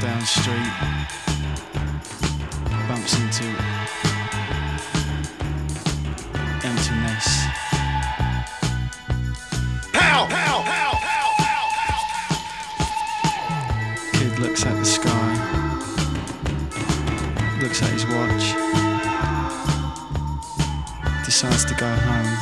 down the street, bumps into emptiness. Pow! Pow! Pow! Pow! Pow! Pow! Kid looks at the sky, looks at his watch, decides to go home.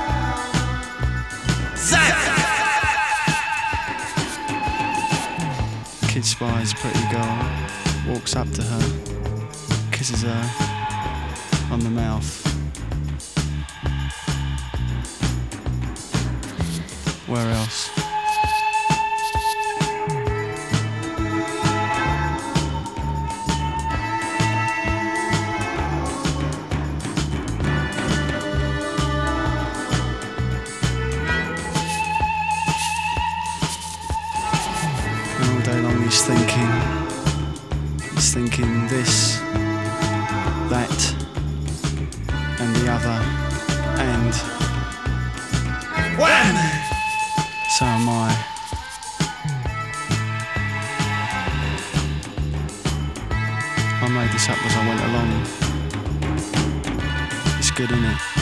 Kid spies a pretty girl, walks up to her, kisses her on the mouth. Where else? And all day long he's thinking this, that, and the other, and Wham! so am I. I made this up as I went along. It's good, innit?